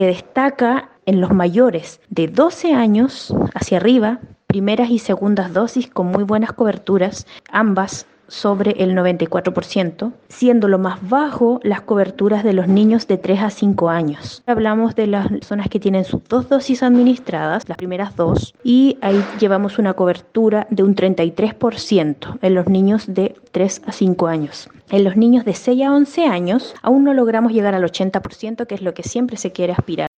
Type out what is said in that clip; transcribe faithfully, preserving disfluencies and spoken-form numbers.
que destaca en los mayores de doce años hacia arriba, primeras y segundas dosis con muy buenas coberturas, ambas sobre el noventa y cuatro por ciento, siendo lo más bajo las coberturas de los niños de tres a cinco años. Hablamos de las personas que tienen sus dos dosis administradas, las primeras dos, y ahí llevamos una cobertura de un treinta y tres por ciento en los niños de tres a cinco años. En los niños de seis a once años aún no logramos llegar al ochenta por ciento, que es lo que siempre se quiere aspirar.